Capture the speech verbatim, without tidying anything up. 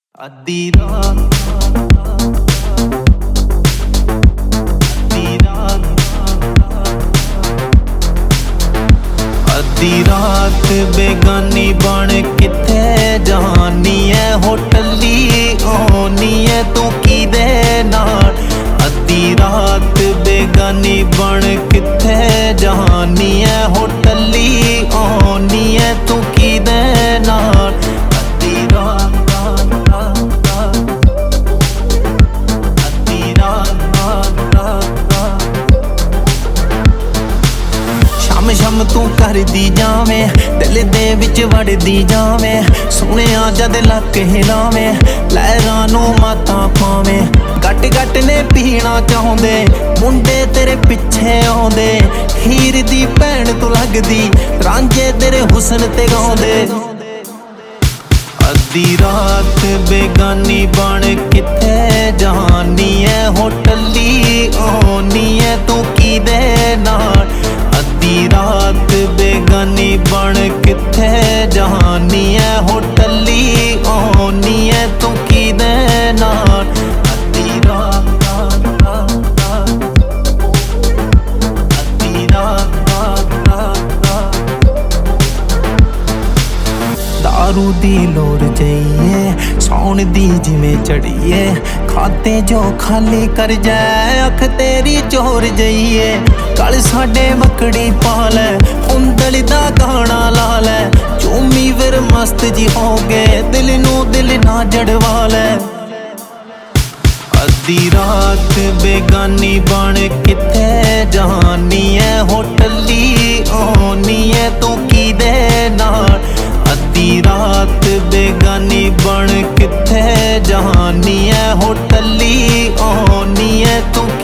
ਅੱਧੀ ਰਾਤ ਅੱਧੀ ਰਾਤ ਅੱਧੀ ਰਾਤ ਬੇਗਾਨੀ ਬਣ ਕਿੱਥੇ ਜਾਨੀ ਐ ਹੋਟਲੀ ਆਉਣੀ ਐ ਤੂੰ ਕਿਹਦੇ ਨਾਲ। ਅੱਧੀ ਰਾਤ ਬੇਗਾਨੀ ਬਣ ਕਿੱਥੇ ਜਾਨੀ ਐ ਹੋਟਲੀ ਆਉਣੀ ਐ ਤੂੰ ਕਿਹਦੇ ਨਾਲ। ਅੱਧੀ ਰਾਤ ਸ਼ਮ ਸ਼ਮ ਤੂੰ ਕਰਦੀ ਜਾਵੇਂ ਦਿਲ ਦੇ ਵਿੱਚ ਵੜਦੀ ਜਾਵੇਂ ਸੁਣਿਆ ਜਦ ਲੱਕ ਹਿਲਾਵੇਂ ਲਹਿਰਾਂ ਨੂੰ ਮਾਤਾਂ ਪਾਵੇਂ। ਗੱਟ ਗੱਟ ਨੇ ਪੀਣਾ ਚਾਹੁੰਦੇ ਮੁੰਡੇ ਤੇਰੇ ਪਿੱਛੇ ਆਉਂਦੇ ਹੀਰ ਦੀ ਭੈਣ ਤੂੰ ਲੱਗਦੀ ਰਾਂਝੇ ਤੇਰੇ ਹੁਸਨ ਤੇ ਗਾਉਂਦੇ। ਅੱਧੀ ਰਾਤ ਬੇਗਾਨੀ ਬਣ ਕਿੱਥੇ ਜਾਨੀ ਐ ਹੋਟਲੀ ਆਉਣੀ ਐ ਤੂੰ ਕਿਹਦੇ ਨਾਲ। ਅੱਧੀ ਰਾਤ ਬੇਗਾਨੀ ਬਣ ਕਿੱਥੇ ਜਾਨੀ ਐ ਹੋਟਲੀ ਆਉਣੀ ਐ ਤੂੰ ਕਿਹਦੇ ਨਾਲ। ਅੱਧੀ ਰਾਤ ਅੱਧੀ ਰਾਤ ਦਾਰੂ ਦੀ ਲੋਰ ਜਈਏ ਸੌਣ ਦੀ ਜਿਵੇਂ ਚੜੀਏ ਖਾਤੇ ਜੋ ਖਾਲੀ ਕਰ ਜਾਏ ਅੱਖ ਤੇਰੀ ਚੋਰ ਜਈਏ। ਕੱਲ ਸਾਡੇ ਮੱਕੜੀ ਪਾ ਲੈ ਹੁੰਦਲੀ ਦਾ ਗਾਣਾ ਲਾ ਲੈ ਝੂਮੀ ਫਿਰ ਮਸਤ ਜੀ ਹੋ ਗਏ ਦਿਲ ਨੂੰ ਦਿਲ ਨਾ ਜੜਵਾ ਲੈ। ਅੱਧੀ ਰਾਤ ਬੇਗਾਨੀ ਬਣ ਕਿੱਥੇ ਜਾਨੀ ਐ ਹੋਟਲੀ ਆਉਣੀ ਐ ਤੂੰ ਕਿਹਦੇ ਨਾਲ। ਅੱਧੀ ਰਾਤ ਬੇਗਾਨੀ ਬਣ ਕਿੱਥੇ ਜਾਨੀ ਐ ਹੋਟਲੀ ਆਉਣੀ ਐ ਤੂੰ